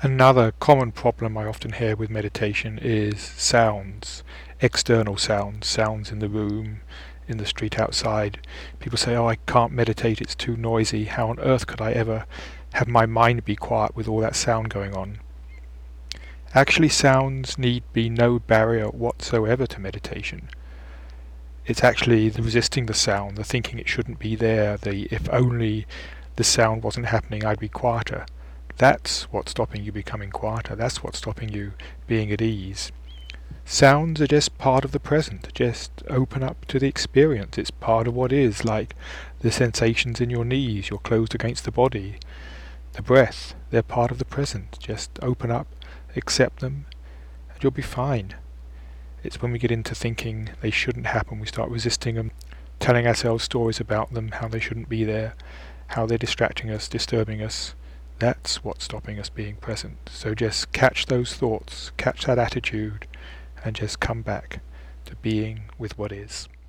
Another common problem I often hear with meditation is sounds, external sounds, sounds in the room, in the street outside. People say, oh, I can't meditate, it's too noisy. How on earth could I ever have my mind be quiet with all that sound going on? Actually, sounds need be no barrier whatsoever to meditation. It's actually the resisting the sound, the thinking it shouldn't be there, the if only the sound wasn't happening I'd be quieter. That's what's stopping you becoming quieter. That's what's stopping you being at ease. Sounds are just part of the present. Just open up to the experience. It's part of what is, like the sensations in your knees, you're closed against the body, the breath. They're part of the present. Just open up, accept them, and you'll be fine. It's when we get into thinking they shouldn't happen, we start resisting them, telling ourselves stories about them, how they shouldn't be there, how they're distracting us, disturbing us. That's what's stopping us being present. So just catch those thoughts, catch that attitude, and just come back to being with what is.